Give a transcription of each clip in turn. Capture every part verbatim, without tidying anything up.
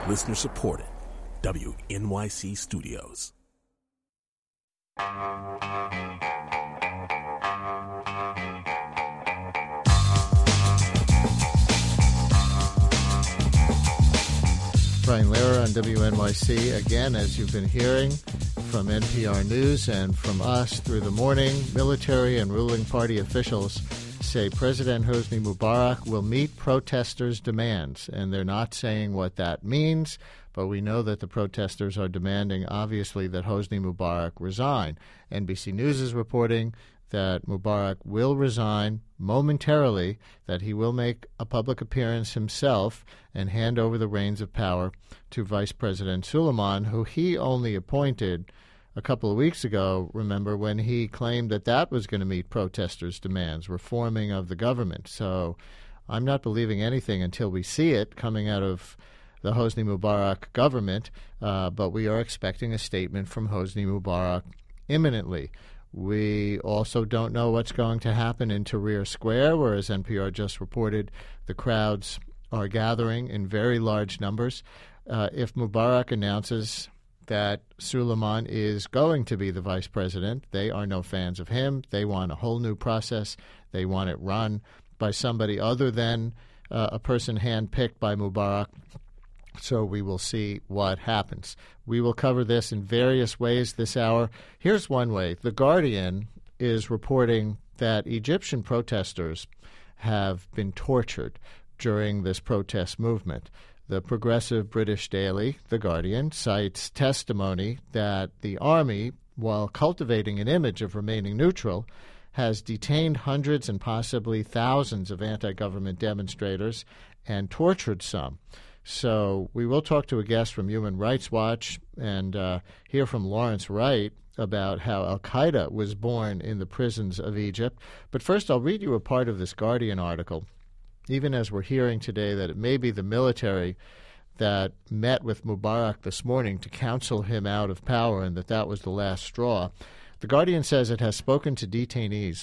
Listener supported. W N Y C Studios. Brian Lehrer on W N Y C. Again, as you've been hearing from N P R News and from us through the morning, military and ruling party officials say President Hosni Mubarak will meet protesters' demands, and they're not saying what that means, but we know that the protesters are demanding, obviously, that Hosni Mubarak resign. N B C News is reporting that Mubarak will resign momentarily, that he will make a public appearance himself and hand over the reins of power to Vice President Suleiman, who he only appointed a couple of weeks ago, remember, when he claimed that that was going to meet protesters' demands, reforming of the government. So I'm not believing anything until we see it coming out of the Hosni Mubarak government, uh, but we are expecting a statement from Hosni Mubarak imminently. We also don't know what's going to happen in Tahrir Square, where, as N P R just reported, the crowds are gathering in very large numbers. Uh, if Mubarak announces that Suleiman is going to be the vice president, they are no fans of him. They want a whole new process. They want it run by somebody other than uh, a person handpicked by Mubarak. So we will see what happens. We will cover this in various ways this hour. Here's one way. The Guardian is reporting that Egyptian protesters have been tortured during this protest movement. The progressive British daily, The Guardian, cites testimony that the army, while cultivating an image of remaining neutral, has detained hundreds and possibly thousands of anti-government demonstrators and tortured some. So we will talk to a guest from Human Rights Watch and uh, hear from Lawrence Wright about how al-Qaeda was born in the prisons of Egypt. But first, I'll read you a part of this Guardian article, even as we're hearing today that it may be the military that met with Mubarak this morning to counsel him out of power and that that was the last straw. The Guardian says it has spoken to detainees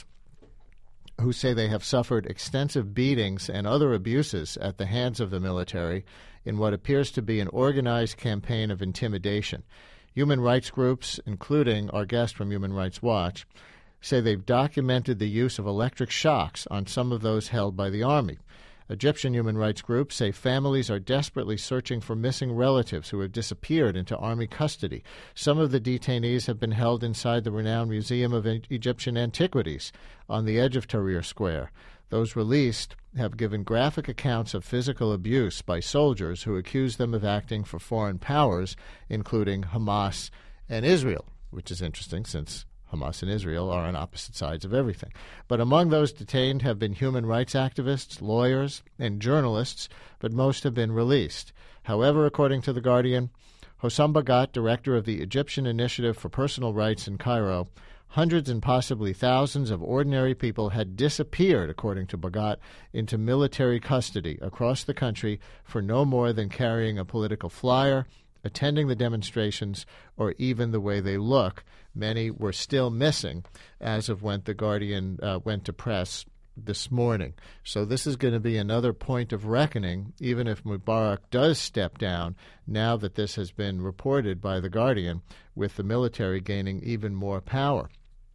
who say they have suffered extensive beatings and other abuses at the hands of the military in what appears to be an organized campaign of intimidation. Human rights groups, including our guest from Human Rights Watch, say they've documented the use of electric shocks on some of those held by the army. Egyptian human rights groups say families are desperately searching for missing relatives who have disappeared into army custody. Some of the detainees have been held inside the renowned Museum of Egyptian Antiquities on the edge of Tahrir Square. Those released have given graphic accounts of physical abuse by soldiers who accuse them of acting for foreign powers, including Hamas and Israel, which is interesting since Hamas and Israel are on opposite sides of everything. But among those detained have been human rights activists, lawyers, and journalists, but most have been released. However, according to The Guardian, Hossam Bagat, director of the Egyptian Initiative for Personal Rights in Cairo, hundreds and possibly thousands of ordinary people had disappeared, according to Bagat, into military custody across the country for no more than carrying a political flyer, attending the demonstrations, or even the way they look. Many were still missing as of when The Guardian uh, went to press this morning. So this is going to be another point of reckoning, even if Mubarak does step down, now that this has been reported by The Guardian, with the military gaining even more power.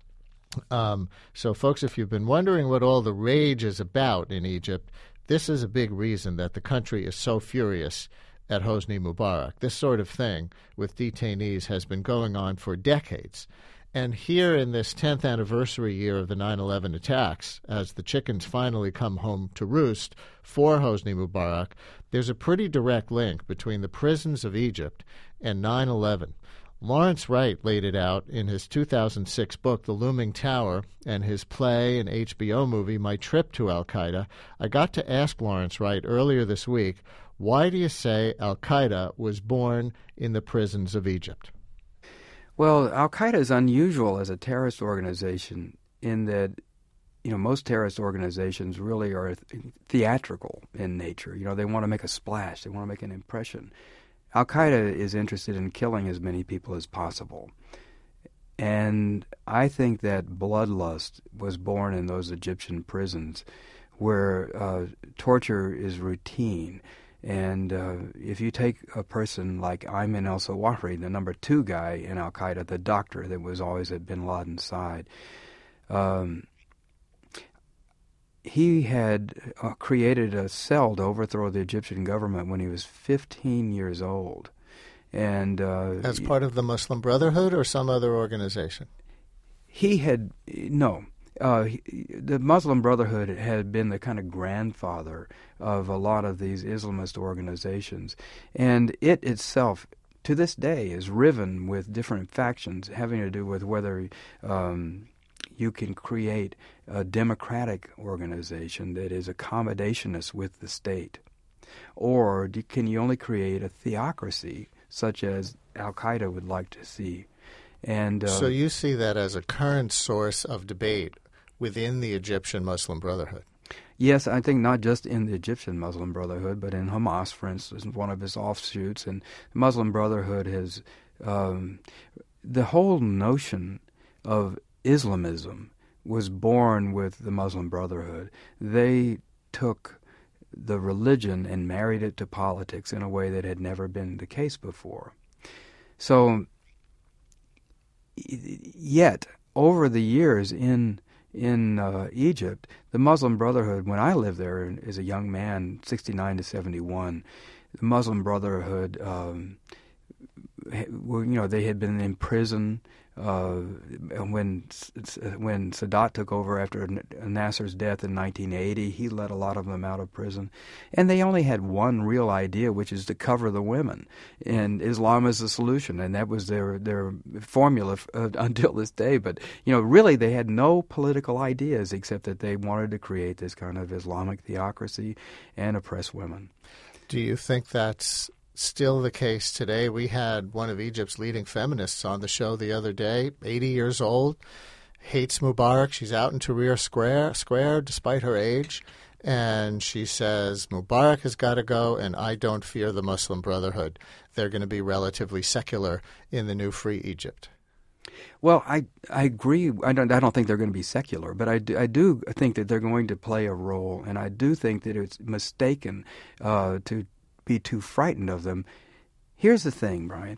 Um, so, folks, if you've been wondering what all the rage is about in Egypt, this is a big reason that the country is so furious at Hosni Mubarak. This sort of thing with detainees has been going on for decades. And here in this tenth anniversary year of the nine eleven attacks, as the chickens finally come home to roost for Hosni Mubarak, there's a pretty direct link between the prisons of Egypt and nine eleven. Lawrence Wright laid it out in his two thousand six book, The Looming Tower, and his play and H B O movie, My Trip to Al-Qaeda. I got to ask Lawrence Wright earlier this week, why do you say Al-Qaeda was born in the prisons of Egypt? Well, Al-Qaeda is unusual as a terrorist organization in that, you know, most terrorist organizations really are theatrical in nature. You know, they want to make a splash. They want to make an impression. Al-Qaeda is interested in killing as many people as possible. And I think that bloodlust was born in those Egyptian prisons where uh, torture is routine. And uh, if you take a person like Ayman al-Zawahiri, the number two guy in al-Qaeda, the doctor that was always at bin Laden's side, um, he had uh, created a cell to overthrow the Egyptian government when he was fifteen years old. And uh, as part of the Muslim Brotherhood or some other organization? He had, no. Uh, he, the Muslim Brotherhood had been the kind of grandfather of a lot of these Islamist organizations. And it itself, to this day, is riven with different factions having to do with whether um, you can create a democratic organization that is accommodationist with the state, or do, can you only create a theocracy such as al-Qaeda would like to see. And uh, so you see that as a current source of debate within the Egyptian Muslim Brotherhood? Yes, I think not just in the Egyptian Muslim Brotherhood, but in Hamas, for instance, one of its offshoots. And the Muslim Brotherhood has um, the whole notion of Islamism was born with the Muslim Brotherhood. They took the religion and married it to politics in a way that had never been the case before. So, yet, over the years in in uh, Egypt, the Muslim Brotherhood, when I lived there as a young man, sixty-nine to seventy-one, the Muslim Brotherhood, um, you know, they had been in prison. Uh, when when Sadat took over after Nasser's death in nineteen eighty, he let a lot of them out of prison. And they only had one real idea, which is to cover the women. And Islam is the solution, and that was their their formula f- uh, until this day. But, you know, really they had no political ideas except that they wanted to create this kind of Islamic theocracy and oppress women. Do you think that's still the case today? We had one of Egypt's leading feminists on the show the other day, eighty years old, hates Mubarak. She's out in Tahrir Square, Square despite her age, and she says, Mubarak has got to go, and I don't fear the Muslim Brotherhood. They're going to be relatively secular in the new free Egypt. Well, I I agree. I don't I don't think they're going to be secular, but I do, I do think that they're going to play a role, and I do think that it's mistaken uh, to be too frightened of them. Here's the thing, Brian.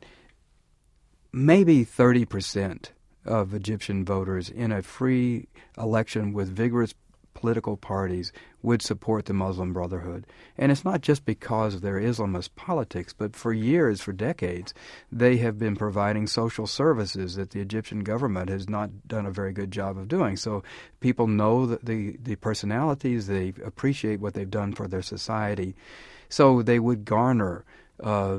Maybe thirty percent of Egyptian voters in a free election with vigorous political parties would support the Muslim Brotherhood. And it's not just because of their Islamist politics, but for years, for decades, they have been providing social services that the Egyptian government has not done a very good job of doing. So people know the, the, the personalities, they appreciate what they've done for their society. So they would garner uh,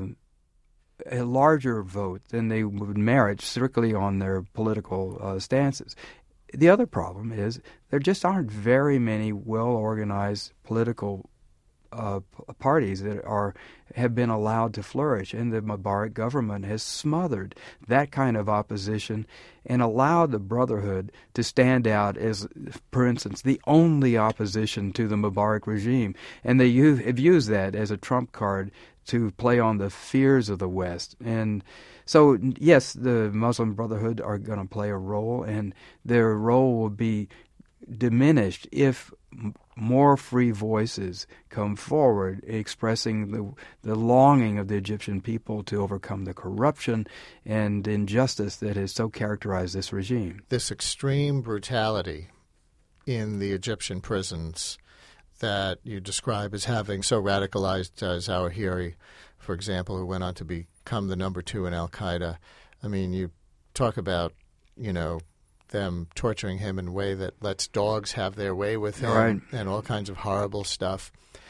a larger vote than they would merit strictly on their political uh, stances. The other problem is there just aren't very many well-organized political uh, p- parties that are have been allowed to flourish, and the Mubarak government has smothered that kind of opposition and allowed the Brotherhood to stand out as, for instance, the only opposition to the Mubarak regime. And they use, have used that as a trump card to play on the fears of the West. And so, yes, the Muslim Brotherhood are going to play a role, and their role will be diminished if more free voices come forward expressing the the longing of the Egyptian people to overcome the corruption and injustice that has so characterized this regime. This extreme brutality in the Egyptian prisons that you describe as having so radicalized uh, Zawahiri, for example, who went on to become the number two in al-Qaeda. I mean, you talk about, you know, them torturing him in a way that lets dogs have their way with him, right, and all kinds of horrible stuff.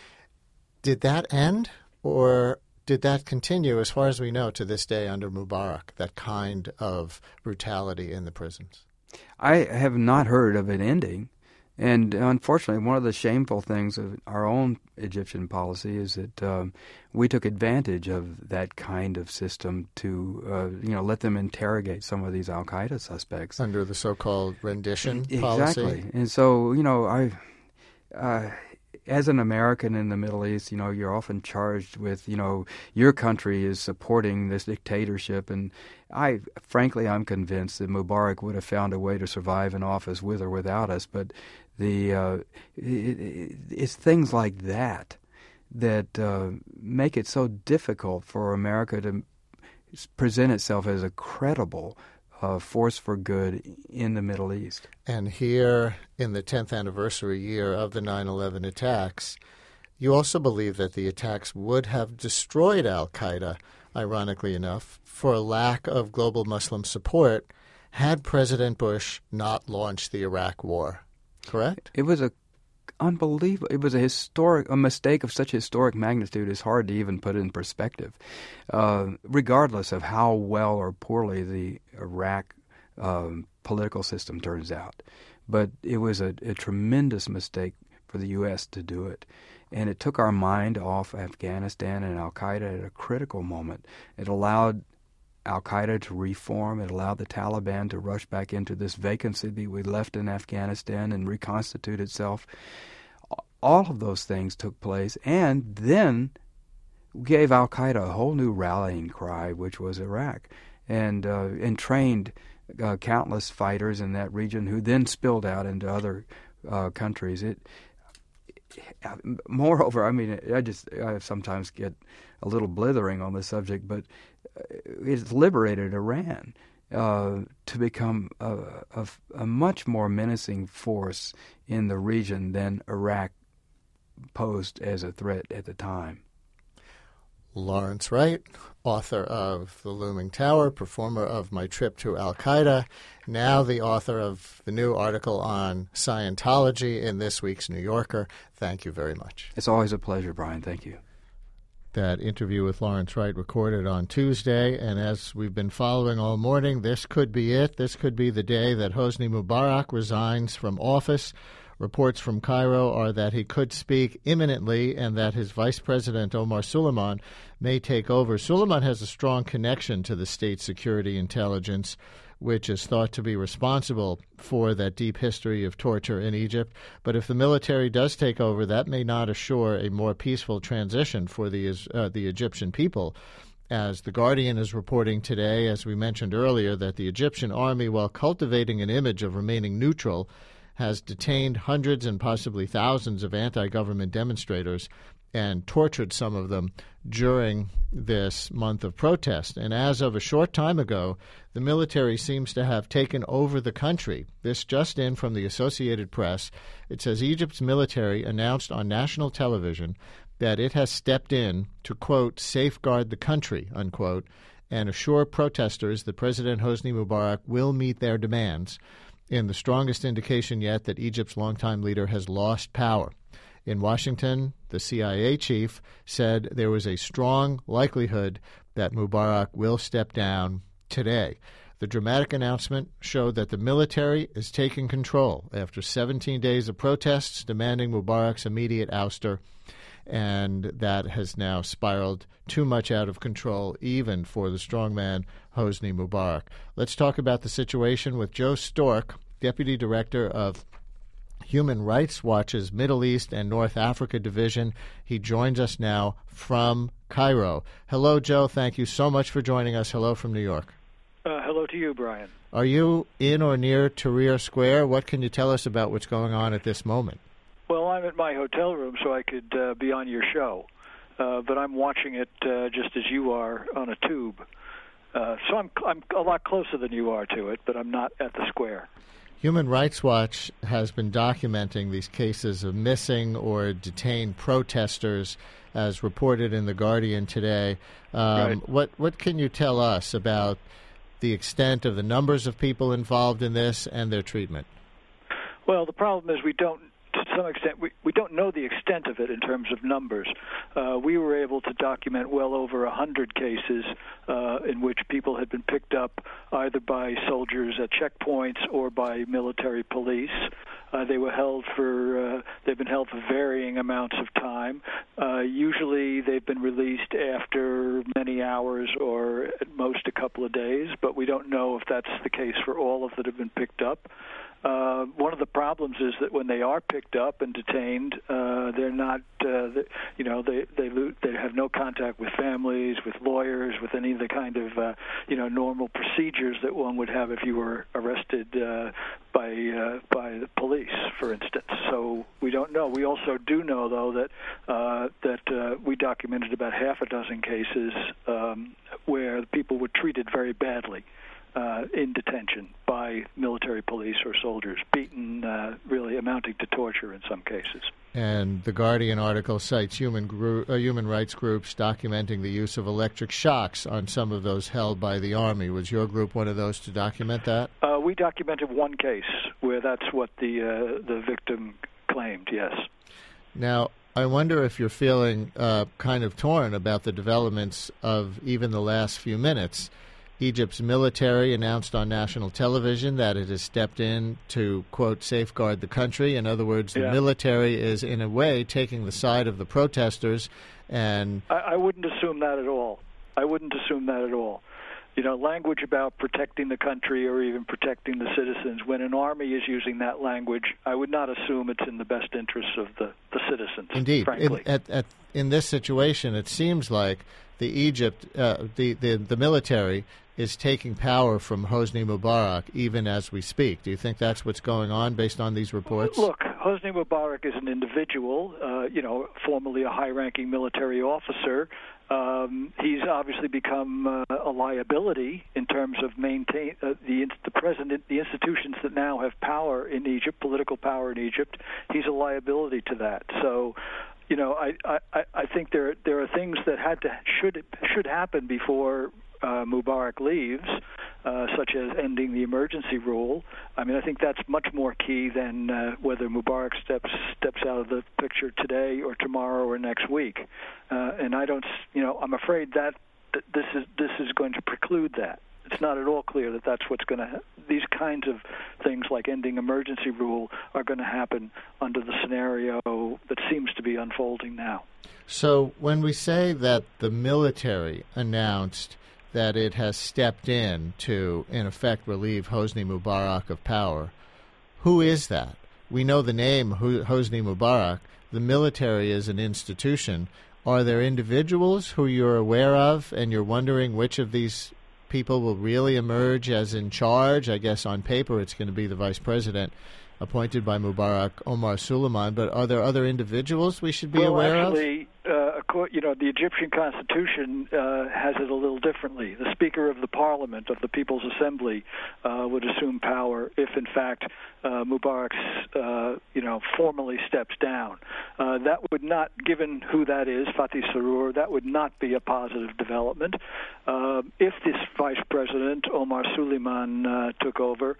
Did that end, or did that continue, as far as we know, to this day under Mubarak, that kind of brutality in the prisons? I have not heard of it ending. And unfortunately, one of the shameful things of our own Egyptian policy is that um, we took advantage of that kind of system to, uh, you know, let them interrogate some of these al-Qaeda suspects. Under the so-called rendition exactly. policy? Exactly. And so, you know, I, uh, as an American in the Middle East, you know, you're often charged with, you know, your country is supporting this dictatorship. And I, frankly, I'm convinced that Mubarak would have found a way to survive in office with or without us. But the uh, it, it, it's things like that that uh, make it so difficult for America to present itself as a credible uh, force for good in the Middle East. And here, in the tenth anniversary year of the nine eleven attacks, you also believe that the attacks would have destroyed al-Qaeda, ironically enough, for a lack of global Muslim support had President Bush not launched the Iraq War. Correct? It was a unbelievable. It was a historic, a mistake of such historic magnitude is hard to even put in perspective, uh, regardless of how well or poorly the Iraq um, political system turns out. But it was a, a tremendous mistake for the U S to do it. And it took our mind off Afghanistan and al-Qaeda at a critical moment. It allowed al-Qaeda to reform. It allowed the Taliban to rush back into this vacancy that we left in Afghanistan and reconstitute itself. All of those things took place, and then gave al-Qaeda a whole new rallying cry, which was Iraq, and uh, and trained uh, countless fighters in that region who then spilled out into other uh, countries. It, moreover, I mean, I just I sometimes get a little blithering on the subject, but it's liberated Iran uh, to become a, a, a much more menacing force in the region than Iraq posed as a threat at the time. Lawrence Wright, author of The Looming Tower, performer of My Trip to Al-Qaeda, now the author of the new article on Scientology in this week's New Yorker. Thank you very much. It's always a pleasure, Brian. Thank you. That interview with Lawrence Wright recorded on Tuesday, and as we've been following all morning, this could be it. This could be the day that Hosni Mubarak resigns from office. Reports from Cairo are that he could speak imminently and that his vice president, Omar Suleiman, may take over. Suleiman has a strong connection to the state security intelligence, which is thought to be responsible for that deep history of torture in Egypt. But if the military does take over, that may not assure a more peaceful transition for the uh, the Egyptian people. As The Guardian is reporting today, as we mentioned earlier, that the Egyptian army, while cultivating an image of remaining neutral, has detained hundreds and possibly thousands of anti-government demonstrators and tortured some of them during this month of protest. And as of a short time ago, the military seems to have taken over the country. This just in from the Associated Press. It says Egypt's military announced on national television that it has stepped in to, quote, safeguard the country, unquote, and assure protesters that President Hosni Mubarak will meet their demands, in the strongest indication yet that Egypt's longtime leader has lost power. In Washington, the C I A chief said there was a strong likelihood that Mubarak will step down today. The dramatic announcement showed that the military is taking control after seventeen days of protests demanding Mubarak's immediate ouster, and that has now spiraled too much out of control, even for the strongman Hosni Mubarak. Let's talk about the situation with Joe Stork, Deputy Director of Human Rights Watch's Middle East and North Africa Division. He joins us now from Cairo. Hello, Joe. Thank you so much for joining us. Hello from New York. Uh, hello to you, Brian. Are you in or near Tahrir Square? What can you tell us about what's going on at this moment? Well, I'm at my hotel room, so I could uh, be on your show. Uh, but I'm watching it uh, just as you are on a tube. Uh, so I'm I'm a lot closer than you are to it, but I'm not at the square. Human Rights Watch has been documenting these cases of missing or detained protesters, as reported in The Guardian today. Um, right. What what can you tell us about the extent of the numbers of people involved in this and their treatment? Well, the problem is we don't, to some extent, we, we don't know the extent of it in terms of numbers. Uh, we were able to document well over one hundred cases uh, in which people had been picked up either by soldiers at checkpoints or by military police. Uh, they were held for, uh, they've been held for varying amounts of time. Uh, usually they've been released after many hours or at most a couple of days, but we don't know if that's the case for all of that have been picked up. Uh, one of the problems is that when they are picked up and detained, uh, they're not, uh, they, you know, they they lo- they have no contact with families, with lawyers, with any of the kind of, uh, you know, normal procedures that one would have if you were arrested uh, by uh, by the police, for instance. So we don't know. We also do know, though, that uh, that uh, we documented about half a dozen cases um, where people were treated very badly. Uh, in detention by military police or soldiers, beaten, uh, really amounting to torture in some cases. And the Guardian article cites human group, uh, human rights groups documenting the use of electric shocks on some of those held by the Army. Was your group one of those to document that? Uh, we documented one case where that's what the uh, the victim claimed, yes. Now, I wonder if you're feeling uh, kind of torn about the developments of even the last few minutes. Egypt's military announced on national television that it has stepped in to, quote, safeguard the country. In other words, the yeah. military is, in a way, taking the side of the protesters. And I, I wouldn't assume that at all. I wouldn't assume that at all. You know, language about protecting the country or even protecting the citizens, when an army is using that language, I would not assume it's in the best interests of the, the citizens, indeed. frankly. In, at, at, in this situation, it seems like the Egypt, uh, the, the, the military is taking power from Hosni Mubarak even as we speak. Do you think that's what's going on based on these reports? Look, Hosni Mubarak is an individual, uh, you know, formerly a high-ranking military officer. Um, he's obviously become uh, a liability in terms of maintain uh, the the president, the institutions that now have power in Egypt, political power in Egypt. He's a liability to that. So, you know, I I, I think there there are things that had to should should happen before Uh, Mubarak leaves, uh, such as ending the emergency rule. I mean, I think that's much more key than uh, whether Mubarak steps steps out of the picture today or tomorrow or next week. Uh, and I don't, you know, I'm afraid that th- this is this is going to preclude that. It's not at all clear that that's what's going to. Ha- these kinds of things like ending emergency rule are going to happen under the scenario that seems to be unfolding now. So when we say that the military announced that it has stepped in to, in effect, relieve Hosni Mubarak of power, who is that? We know the name Hosni Mubarak. The military is an institution. Are there individuals who you're aware of and you're wondering which of these people will really emerge as in charge? I guess on paper it's going to be the vice president appointed by Mubarak, Omar Suleiman, but are there other individuals we should be well, aware actually, of? Uh, you know, the Egyptian constitution uh, has it a little differently. The Speaker of the Parliament, of the People's Assembly, uh, would assume power if, in fact, uh, Mubarak, uh, you know, formally steps down. Uh, that would not, given who that is, Fatih Sarur, that would not be a positive development. Uh, if this vice president, Omar Suleiman, uh, took over,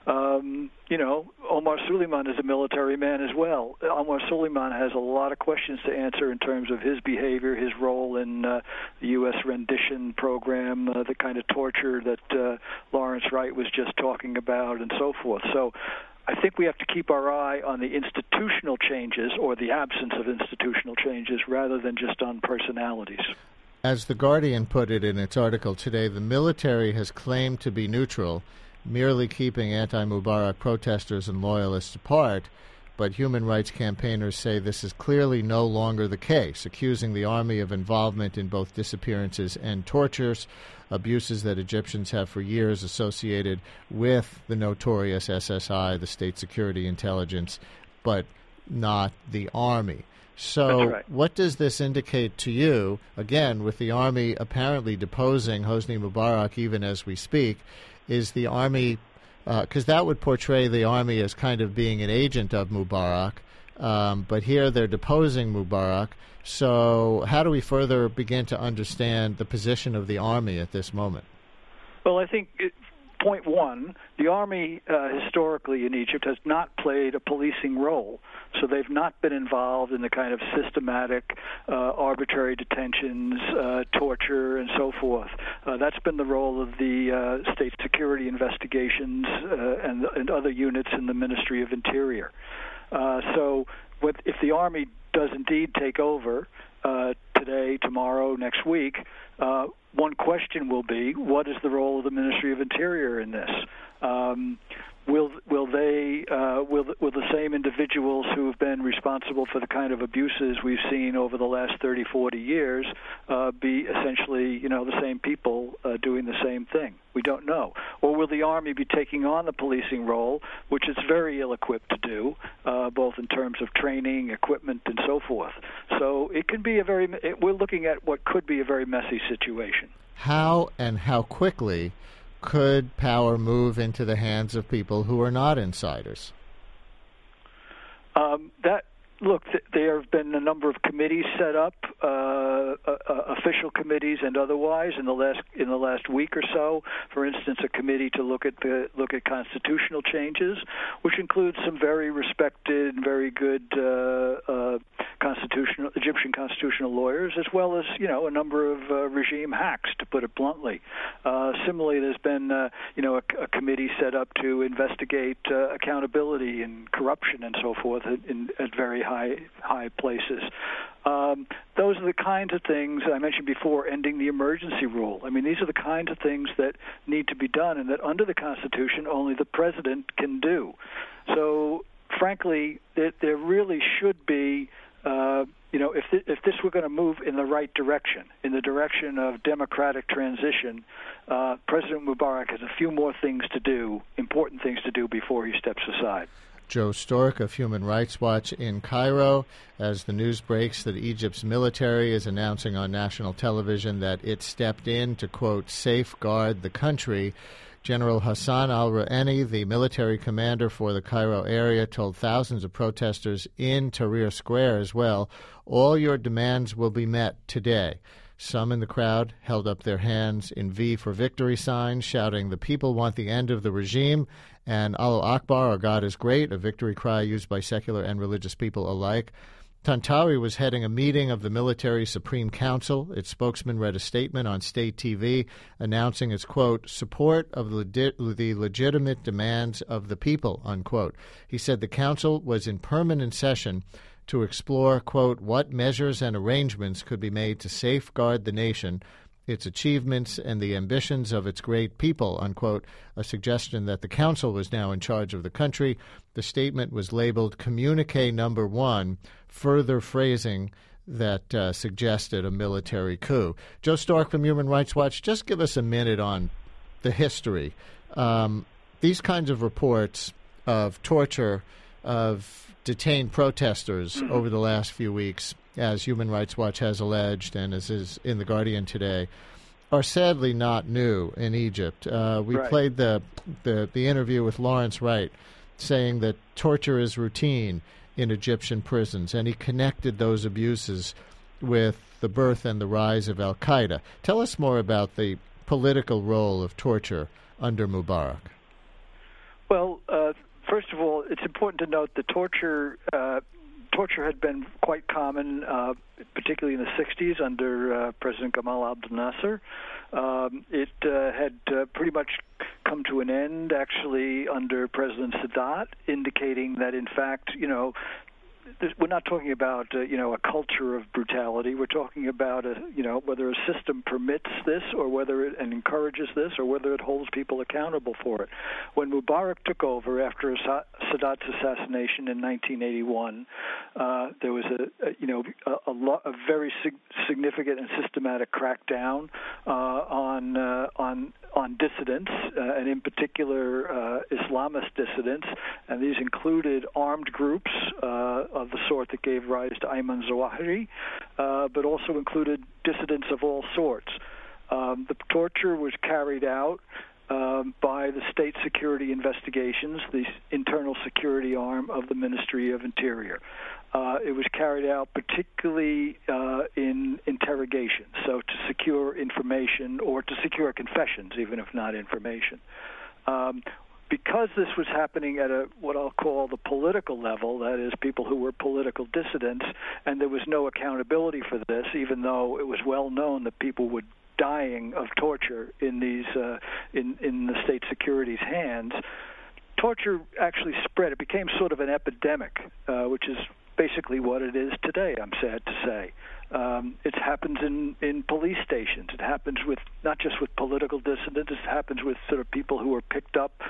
Um, you know, Omar Suleiman is a military man as well. Omar Suleiman has a lot of questions to answer in terms of his behavior, his role in uh, the U S rendition program, uh, the kind of torture that uh, Lawrence Wright was just talking about, and so forth. So I think we have to keep our eye on the institutional changes or the absence of institutional changes rather than just on personalities. As The Guardian put it in its article today, the military has claimed to be neutral, merely keeping anti-Mubarak protesters and loyalists apart, but human rights campaigners say this is clearly no longer the case, accusing the army of involvement in both disappearances and tortures, abuses that Egyptians have for years associated with the notorious S S I, the State Security Intelligence, but not the army. So That's right. What does this indicate to you, again, with the army apparently deposing Hosni Mubarak even as we speak? Is the army, because uh, that would portray the army as kind of being an agent of Mubarak, um, but here they're deposing Mubarak. So how do we further begin to understand the position of the army at this moment? Well, I think, it, point one, the army uh, historically in Egypt has not played a policing role. So they've not been involved in the kind of systematic, uh, arbitrary detentions, uh, torture, and so forth. Uh, that's been the role of the uh, state security investigations uh, and, and other units in the Ministry of Interior. Uh, so with, if the Army does indeed take over uh, today, tomorrow, next week, uh, one question will be, what is the role of the Ministry of Interior in this? Um, will will they uh, will will the same individuals who have been responsible for the kind of abuses we've seen over the last thirty, forty years uh, be essentially, you know, the same people uh, doing the same thing? We don't know. Or will the Army be taking on the policing role, which it's very ill-equipped to do, uh, both in terms of training, equipment, and so forth? So it can be a very. It, we're looking at what could be a very messy situation. How and how quickly could power move into the hands of people who are not insiders? Um, that look, th- there have been a number of committees set up, uh, uh, official committees and otherwise, in the last in the last week or so. For instance, a committee to look at the look at constitutional changes, which includes some very respected, very good uh, uh, constitutional Egyptian constitutional lawyers, as well as you know a number of uh, regime hacks, to put it bluntly. Uh, similarly, there's been uh, you know a, a committee set up to investigate uh, accountability and corruption and so forth at, in, at very high high high places. Um, those are the kinds of things I mentioned before, ending the emergency rule. I mean, these are the kinds of things that need to be done and that under the Constitution only the president can do. So, frankly, there, there really should be, uh, you know, if, th- if this were going to move in the right direction, in the direction of democratic transition, uh, President Mubarak has a few more things to do, important things to do before he steps aside. Joe Stork of Human Rights Watch in Cairo, as the news breaks that Egypt's military is announcing on national television that it stepped in to, quote, safeguard the country. General Hassan al-Rouhani, the military commander for the Cairo area, told thousands of protesters in Tahrir Square as well, all your demands will be met today. Some in the crowd held up their hands in V for Victory signs, shouting, the people want the end of the regime, and Allah Akbar, or God is great, a victory cry used by secular and religious people alike. Tantawi was heading a meeting of the Military Supreme Council. Its spokesman read a statement on state T V announcing its, quote, support of the, the legitimate demands of the people, unquote. He said the council was in permanent session to explore, quote, what measures and arrangements could be made to safeguard the nation, its achievements, and the ambitions of its great people, unquote, a suggestion that the council was now in charge of the country. The statement was labeled Communique Number One, further phrasing that uh, suggested a military coup. Joe Stork from Human Rights Watch, just give us a minute on the history. Um, these kinds of reports of torture of detained protesters mm-hmm. over the last few weeks, as Human Rights Watch has alleged and as is in The Guardian today, are sadly not new in Egypt. Uh, we right. played the, the the interview with Lawrence Wright saying that torture is routine in Egyptian prisons, and he connected those abuses with the birth and the rise of al-Qaeda. Tell us more about the political role of torture under Mubarak. Well, uh, first of all, it's important to note that torture uh, torture had been quite common, uh, particularly in the sixties under uh, President Gamal Abdel Nasser. Um, it uh, had uh, pretty much come to an end, actually, under President Sadat, indicating that, in fact, you know, we're not talking about, uh, you know, a culture of brutality. We're talking about, a, you know, whether a system permits this or whether it and encourages this or whether it holds people accountable for it. When Mubarak took over after Sadat's assassination in nineteen eighty-one, uh, there was a, a you know, a, a, lo- a very sig- significant and systematic crackdown uh, on uh, on on dissidents, uh, and in particular uh, Islamist dissidents, and these included armed groups uh, of the sort that gave rise to Ayman Zawahiri, uh, but also included dissidents of all sorts. Um, the torture was carried out um, by the State Security Investigations, the internal security arm of the Ministry of Interior. Uh, it was carried out particularly uh, in interrogation, so to secure information or to secure confessions, even if not information. Um, because this was happening at a what I'll call the political level, that is, people who were political dissidents, and there was no accountability for this, even though it was well known that people were dying of torture in these uh, in in the state security's hands. Torture actually spread. It became sort of an epidemic, uh, which is basically what it is today, I'm sad to say. Um, it happens in, in police stations. It happens with not just with political dissidents. It happens with sort of people who are picked up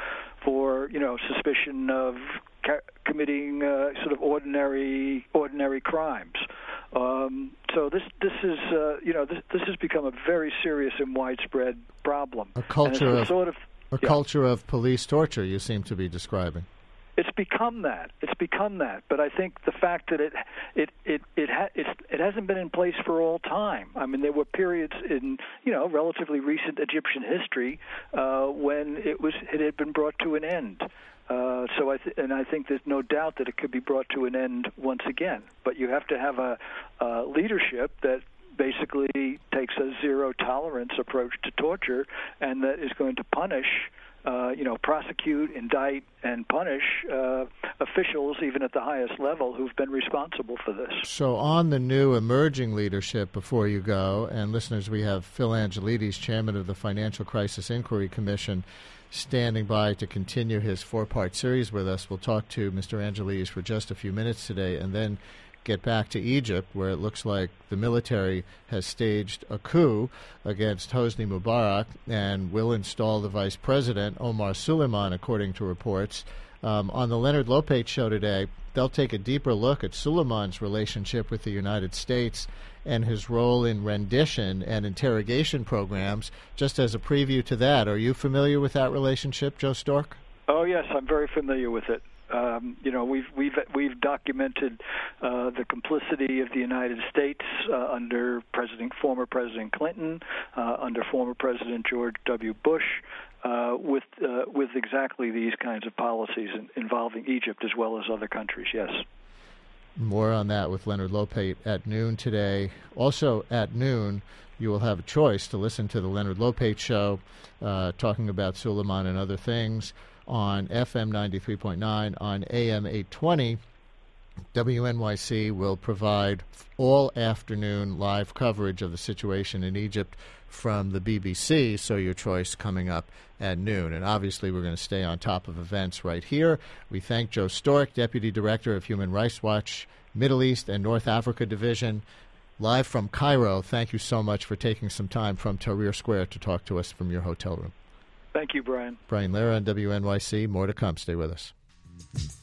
for, you know, suspicion of ca- committing uh, sort of ordinary ordinary crimes. Um, so this this is uh, you know this this has become a very serious and widespread problem. A culture and it's of sort of a yeah. culture of police torture. You seem to be describing. It's become that. It's become that. But I think the fact that it it it it, ha- it's, it hasn't been in place for all time. I mean, there were periods in you know relatively recent Egyptian history uh, when it was it had been brought to an end. Uh, so I th- and I think there's no doubt that it could be brought to an end once again. But you have to have a, a leadership that basically takes a zero tolerance approach to torture, and that is going to punish. Uh, you know, prosecute, indict, and punish uh, officials, even at the highest level, who've been responsible for this. So on the new emerging leadership, before you go, and listeners, we have Phil Angelides, chairman of the Financial Crisis Inquiry Commission, standing by to continue his four-part series with us. We'll talk to Mister Angelides for just a few minutes today, and then get back to Egypt, where it looks like the military has staged a coup against Hosni Mubarak and will install the vice president, Omar Suleiman, according to reports. Um, on the Leonard Lopate show today, they'll take a deeper look at Suleiman's relationship with the United States and his role in rendition and interrogation programs. Just as a preview to that, are you familiar with that relationship, Joe Stork? Oh, yes, I'm very familiar with it. Um, you know, we've we've we've documented uh, the complicity of the United States uh, under President, former President Clinton, uh, under former President George W. Bush, uh, with uh, with exactly these kinds of policies in, involving Egypt as well as other countries. Yes. More on that with Leonard Lopate at noon today. Also at noon, you will have a choice to listen to the Leonard Lopate show, uh, talking about Suleiman and other things, on F M ninety-three point nine, on A M eight twenty. W N Y C will provide all afternoon live coverage of the situation in Egypt from the B B C, so your choice coming up at noon. And obviously we're going to stay on top of events right here. We thank Joe Stork, Deputy Director of Human Rights Watch, Middle East and North Africa Division, live from Cairo. Thank you so much for taking some time from Tahrir Square to talk to us from your hotel room. Thank you, Brian. Brian Lehrer on W N Y C. More to come. Stay with us.